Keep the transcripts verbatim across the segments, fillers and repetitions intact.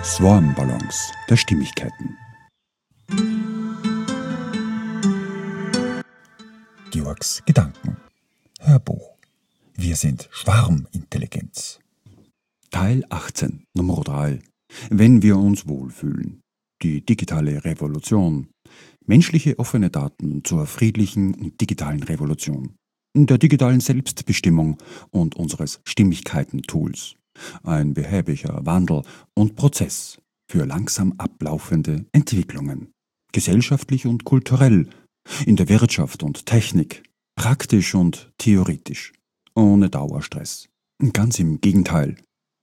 Swarm-Balance der Stimmigkeiten. Georgs Gedanken. Hörbuch. Wir sind Schwarmintelligenz. Teil achtzehn, Nummer drei. Wenn wir uns wohlfühlen. Die digitale Revolution. Menschliche offene Daten zur friedlichen und digitalen Revolution. Der digitalen Selbstbestimmung und unseres Stimmigkeiten-Tools. Ein behäbiger Wandel und Prozess für langsam ablaufende Entwicklungen. Gesellschaftlich und kulturell, in der Wirtschaft und Technik, praktisch und theoretisch, ohne Dauerstress. Ganz im Gegenteil.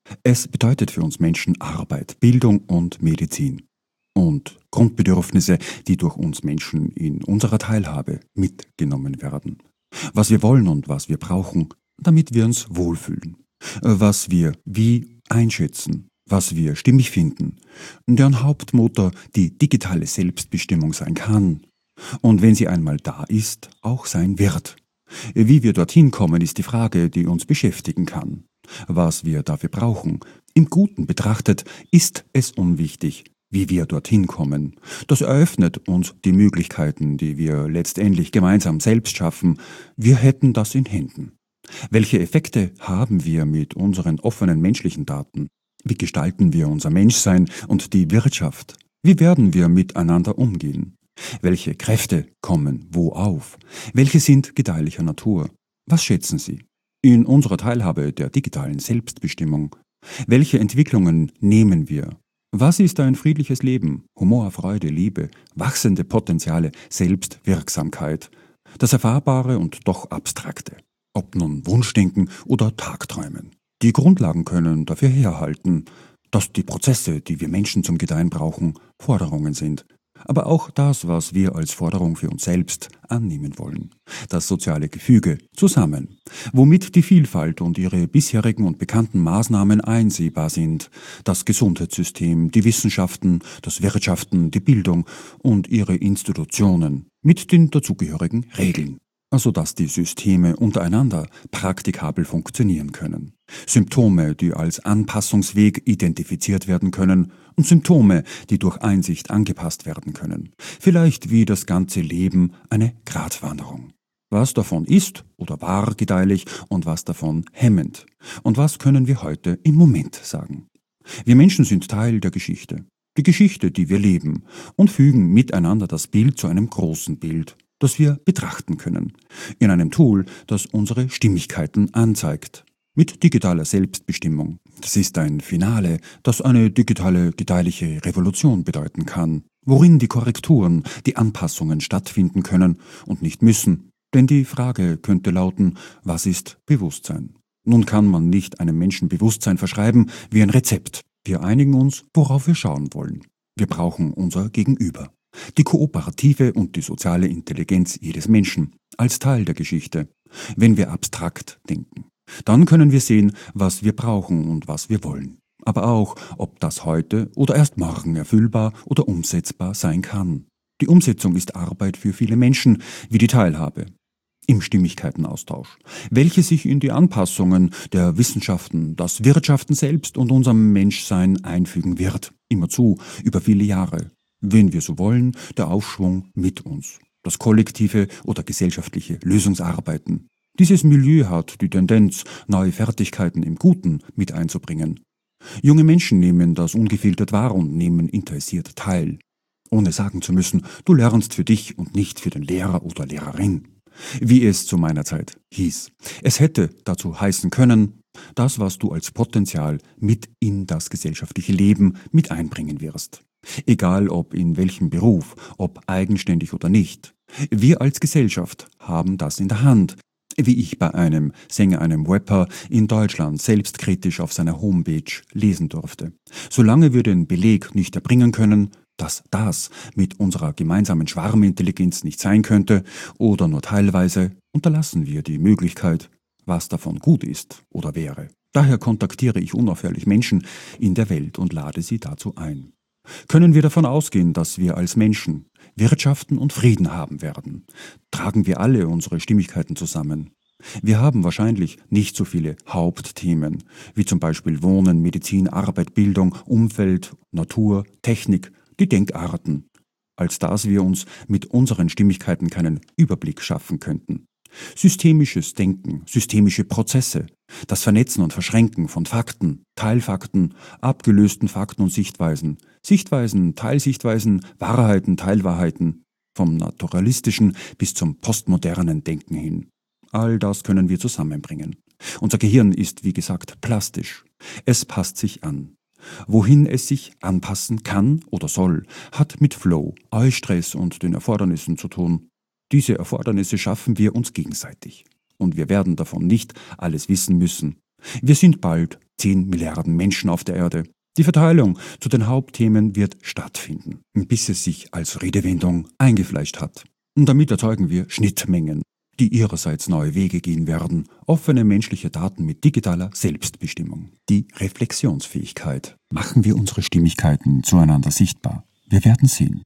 Es bedeutet für uns Menschen Arbeit, Bildung und Medizin. Und Grundbedürfnisse, die durch uns Menschen in unserer Teilhabe mitgenommen werden. Was wir wollen und was wir brauchen, damit wir uns wohlfühlen. Was wir wie einschätzen, was wir stimmig finden, deren Hauptmotor die digitale Selbstbestimmung sein kann und wenn sie einmal da ist, auch sein wird. Wie wir dorthin kommen, ist die Frage, die uns beschäftigen kann. Was wir dafür brauchen, im Guten betrachtet, ist es unwichtig, wie wir dorthin kommen. Das eröffnet uns die Möglichkeiten, die wir letztendlich gemeinsam selbst schaffen. Wir hätten das in Händen. Welche Effekte haben wir mit unseren offenen menschlichen Daten? Wie gestalten wir unser Menschsein und die Wirtschaft? Wie werden wir miteinander umgehen? Welche Kräfte kommen wo auf? Welche sind gedeihlicher Natur? Was schätzen Sie? In unserer Teilhabe der digitalen Selbstbestimmung. Welche Entwicklungen nehmen wir? Was ist ein friedliches Leben? Humor, Freude, Liebe, wachsende Potenziale, Selbstwirksamkeit. Das Erfahrbare und doch Abstrakte. Ob nun Wunschdenken oder Tagträumen. Die Grundlagen können dafür herhalten, dass die Prozesse, die wir Menschen zum Gedeihen brauchen, Forderungen sind. Aber auch das, was wir als Forderung für uns selbst annehmen wollen. Das soziale Gefüge zusammen, womit die Vielfalt und ihre bisherigen und bekannten Maßnahmen einsehbar sind. Das Gesundheitssystem, die Wissenschaften, das Wirtschaften, die Bildung und ihre Institutionen mit den dazugehörigen Regeln. Also dass die Systeme untereinander praktikabel funktionieren können. Symptome, die als Anpassungsweg identifiziert werden können und Symptome, die durch Einsicht angepasst werden können. Vielleicht wie das ganze Leben eine Gratwanderung. Was davon ist oder war gedeihlich und was davon hemmend. Und was können wir heute im Moment sagen? Wir Menschen sind Teil der Geschichte. Die Geschichte, die wir leben und fügen miteinander das Bild zu einem großen Bild, das wir betrachten können, in einem Tool, das unsere Stimmigkeiten anzeigt, mit digitaler Selbstbestimmung. Das ist ein Finale, das eine digitale, gedeihliche Revolution bedeuten kann, worin die Korrekturen, die Anpassungen stattfinden können und nicht müssen. Denn die Frage könnte lauten, was ist Bewusstsein? Nun kann man nicht einem Menschen Bewusstsein verschreiben wie ein Rezept. Wir einigen uns, worauf wir schauen wollen. Wir brauchen unser Gegenüber. Die kooperative und die soziale Intelligenz jedes Menschen als Teil der Geschichte. Wenn wir abstrakt denken, dann können wir sehen, was wir brauchen und was wir wollen. Aber auch, ob das heute oder erst morgen erfüllbar oder umsetzbar sein kann. Die Umsetzung ist Arbeit für viele Menschen, wie die Teilhabe im Stimmigkeitenaustausch, welche sich in die Anpassungen der Wissenschaften, das Wirtschaften selbst und unserem Menschsein einfügen wird. Immerzu über viele Jahre. Wenn wir so wollen, der Aufschwung mit uns, das kollektive oder gesellschaftliche Lösungsarbeiten. Dieses Milieu hat die Tendenz, neue Fertigkeiten im Guten mit einzubringen. Junge Menschen nehmen das ungefiltert wahr und nehmen interessiert teil, ohne sagen zu müssen, du lernst für dich und nicht für den Lehrer oder Lehrerin. Wie es zu meiner Zeit hieß. Es hätte dazu heißen können, das, was du als Potenzial mit in das gesellschaftliche Leben mit einbringen wirst. Egal ob in welchem Beruf, ob eigenständig oder nicht. Wir als Gesellschaft haben das in der Hand, wie ich bei einem Sänger, einem Rapper in Deutschland selbstkritisch auf seiner Homepage lesen durfte. Solange wir den Beleg nicht erbringen können, dass das mit unserer gemeinsamen Schwarmintelligenz nicht sein könnte oder nur teilweise, unterlassen wir die Möglichkeit, was davon gut ist oder wäre. Daher kontaktiere ich unaufhörlich Menschen in der Welt und lade sie dazu ein. Können wir davon ausgehen, dass wir als Menschen Wirtschaften und Frieden haben werden? Tragen wir alle unsere Stimmigkeiten zusammen? Wir haben wahrscheinlich nicht so viele Hauptthemen, wie zum Beispiel Wohnen, Medizin, Arbeit, Bildung, Umfeld, Natur, Technik, die Denkarten, als dass wir uns mit unseren Stimmigkeiten keinen Überblick schaffen könnten. Systemisches Denken, systemische Prozesse, das Vernetzen und Verschränken von Fakten, Teilfakten, abgelösten Fakten und Sichtweisen, Sichtweisen, Teilsichtweisen, Wahrheiten, Teilwahrheiten, vom naturalistischen bis zum postmodernen Denken hin. All das können wir zusammenbringen. Unser Gehirn ist, wie gesagt, plastisch. Es passt sich an. Wohin es sich anpassen kann oder soll, hat mit Flow, Eustress und den Erfordernissen zu tun. Diese Erfordernisse schaffen wir uns gegenseitig. Und wir werden davon nicht alles wissen müssen. Wir sind bald zehn Milliarden Menschen auf der Erde. Die Verteilung zu den Hauptthemen wird stattfinden, bis es sich als Redewendung eingefleischt hat. Und damit erzeugen wir Schnittmengen, die ihrerseits neue Wege gehen werden, offene menschliche Daten mit digitaler Selbstbestimmung. Die Reflexionsfähigkeit. Machen wir unsere Stimmigkeiten zueinander sichtbar. Wir werden sehen.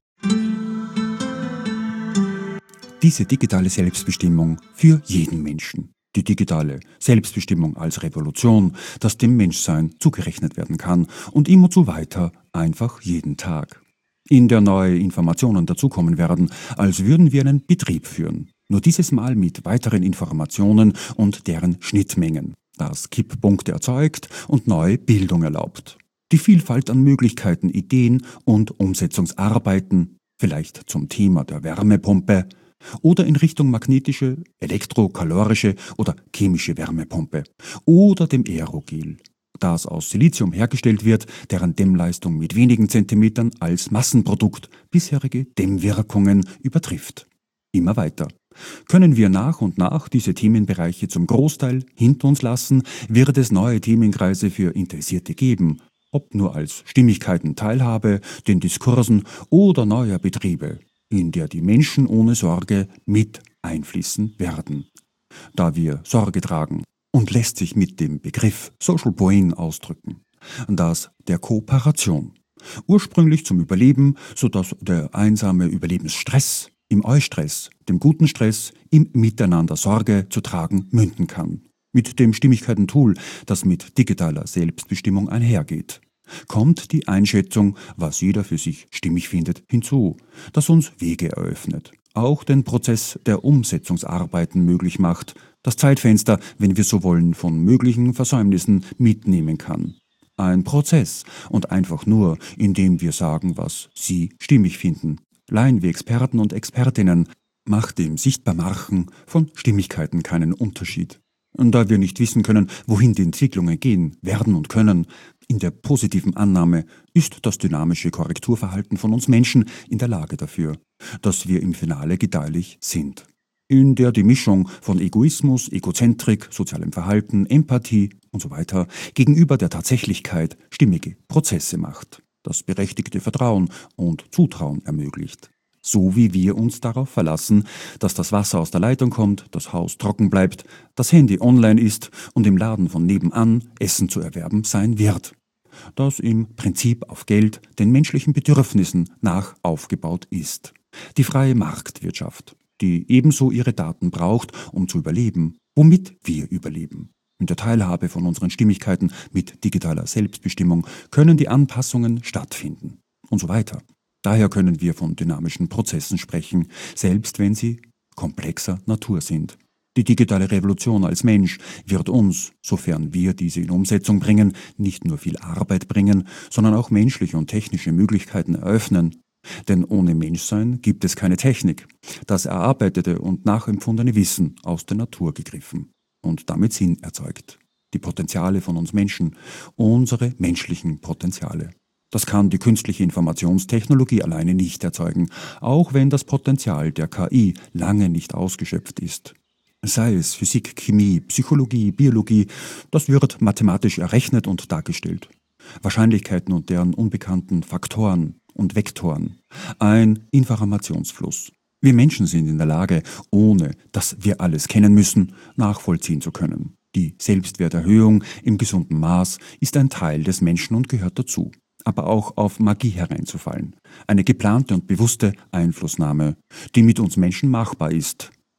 Diese digitale Selbstbestimmung für jeden Menschen. Die digitale Selbstbestimmung als Revolution, das dem Menschsein zugerechnet werden kann und immerzu weiter, einfach jeden Tag. In der neue Informationen dazukommen werden, als würden wir einen Betrieb führen. Nur dieses Mal mit weiteren Informationen und deren Schnittmengen, das Kipppunkte erzeugt und neue Bildung erlaubt. Die Vielfalt an Möglichkeiten, Ideen und Umsetzungsarbeiten, vielleicht zum Thema der Wärmepumpe oder in Richtung magnetische, elektrokalorische oder chemische Wärmepumpe oder dem Aerogel, das aus Silizium hergestellt wird, deren Dämmleistung mit wenigen Zentimetern als Massenprodukt bisherige Dämmwirkungen übertrifft. Immer weiter. Können wir nach und nach diese Themenbereiche zum Großteil hinter uns lassen, wird es neue Themenkreise für Interessierte geben, ob nur als Stimmigkeiten Teilhabe, den Diskursen oder neuer Betriebe, in der die Menschen ohne Sorge mit einfließen werden. Da wir Sorge tragen und lässt sich mit dem Begriff Social Brain ausdrücken, das der Kooperation. Ursprünglich zum Überleben, sodass der einsame Überlebensstress im Eustress, dem guten Stress, im Miteinander Sorge zu tragen münden kann. Mit dem Stimmigkeiten-Tool, das mit digitaler Selbstbestimmung einhergeht, kommt die Einschätzung, was jeder für sich stimmig findet, hinzu, das uns Wege eröffnet, auch den Prozess der Umsetzungsarbeiten möglich macht, das Zeitfenster, wenn wir so wollen, von möglichen Versäumnissen mitnehmen kann. Ein Prozess und einfach nur, indem wir sagen, was Sie stimmig finden. Laien wie Experten und Expertinnen, macht dem Sichtbarmachen von Stimmigkeiten keinen Unterschied. Und da wir nicht wissen können, wohin die Entwicklungen gehen, werden und können, in der positiven Annahme ist das dynamische Korrekturverhalten von uns Menschen in der Lage dafür, dass wir im Finale gedeihlich sind. In der die Mischung von Egoismus, Egozentrik, sozialem Verhalten, Empathie und so weiter gegenüber der Tatsächlichkeit stimmige Prozesse macht, das berechtigte Vertrauen und Zutrauen ermöglicht. So wie wir uns darauf verlassen, dass das Wasser aus der Leitung kommt, das Haus trocken bleibt, das Handy online ist und im Laden von nebenan Essen zu erwerben sein wird, das im Prinzip auf Geld den menschlichen Bedürfnissen nach aufgebaut ist. Die freie Marktwirtschaft, die ebenso ihre Daten braucht, um zu überleben, womit wir überleben. In der Teilhabe von unseren Stimmigkeiten mit digitaler Selbstbestimmung können die Anpassungen stattfinden und so weiter. Daher können wir von dynamischen Prozessen sprechen, selbst wenn sie komplexer Natur sind. Die digitale Revolution als Mensch wird uns, sofern wir diese in Umsetzung bringen, nicht nur viel Arbeit bringen, sondern auch menschliche und technische Möglichkeiten eröffnen. Denn ohne Menschsein gibt es keine Technik, das erarbeitete und nachempfundene Wissen aus der Natur gegriffen und damit Sinn erzeugt. Die Potenziale von uns Menschen, unsere menschlichen Potenziale. Das kann die künstliche Informationstechnologie alleine nicht erzeugen, auch wenn das Potenzial der K I lange nicht ausgeschöpft ist. Sei es Physik, Chemie, Psychologie, Biologie, das wird mathematisch errechnet und dargestellt. Wahrscheinlichkeiten und deren unbekannten Faktoren und Vektoren. Ein Informationsfluss. Wir Menschen sind in der Lage, ohne dass wir alles kennen müssen, nachvollziehen zu können. Die Selbstwerterhöhung im gesunden Maß ist ein Teil des Menschen und gehört dazu. Aber auch auf Magie hereinzufallen. Eine geplante und bewusste Einflussnahme, die mit uns Menschen machbar ist,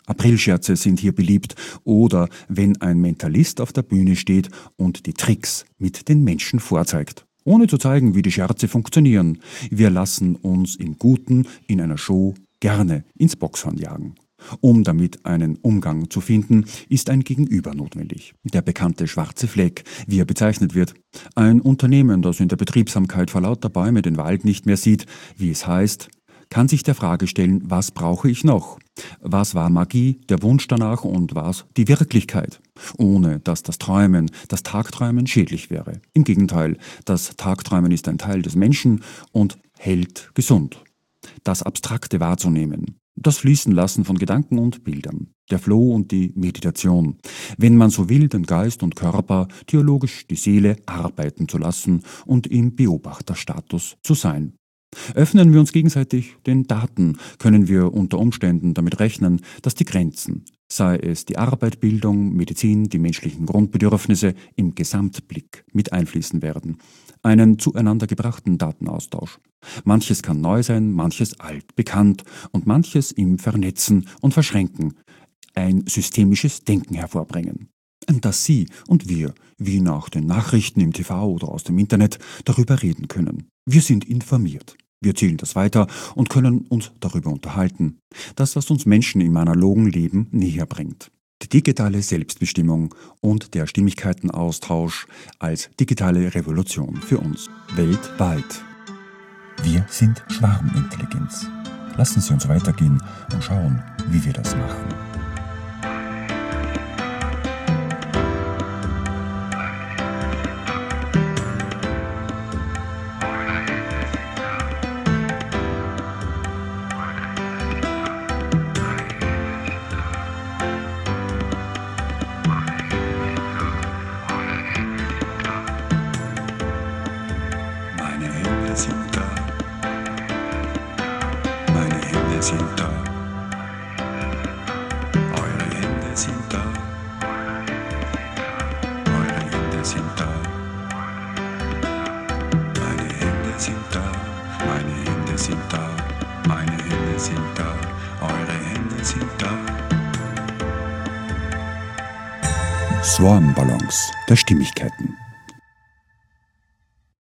Aprilscherze sind hier beliebt oder wenn ein Mentalist auf der Bühne steht und die Tricks mit den Menschen vorzeigt, ohne zu zeigen, wie die Scherze funktionieren. Wir lassen uns im Guten in einer Show gerne ins Boxhorn jagen. Um damit einen Umgang zu finden, ist ein Gegenüber notwendig. Der bekannte schwarze Fleck, wie er bezeichnet wird. Ein Unternehmen, das in der Betriebsamkeit vor lauter Bäume den Wald nicht mehr sieht, wie es heißt, kann sich der Frage stellen, was brauche ich noch? Was war Magie, der Wunsch danach und was die Wirklichkeit? Ohne dass das Träumen, das Tagträumen schädlich wäre. Im Gegenteil, das Tagträumen ist ein Teil des Menschen und hält gesund. Das Abstrakte wahrzunehmen, das Fließenlassen von Gedanken und Bildern, der Flow und die Meditation. Wenn man so will, den Geist und Körper, theologisch die Seele arbeiten zu lassen und im Beobachterstatus zu sein. Öffnen wir uns gegenseitig den Daten, können wir unter Umständen damit rechnen, dass die Grenzen, sei es die Arbeit, Bildung, Medizin, die menschlichen Grundbedürfnisse, im Gesamtblick mit einfließen werden. Einen zueinander gebrachten Datenaustausch. Manches kann neu sein, manches alt, bekannt und manches im Vernetzen und Verschränken ein systemisches Denken hervorbringen. Dass Sie und wir, wie nach den Nachrichten im T V oder aus dem Internet, darüber reden können. Wir sind informiert. Wir zielen das weiter und können uns darüber unterhalten. Das, was uns Menschen im analogen Leben näher bringt. Die digitale Selbstbestimmung und der Stimmigkeitenaustausch als digitale Revolution für uns weltweit. Wir sind Schwarmintelligenz. Lassen Sie uns weitergehen und schauen, wie wir das machen. Sind da, meine Hände sind da, eure Hände sind da, eure Hände sind da, meine Hände sind da, meine Hände sind da, meine Hände sind da, eure Hände sind da. Swarm Balance der Stimmigkeiten.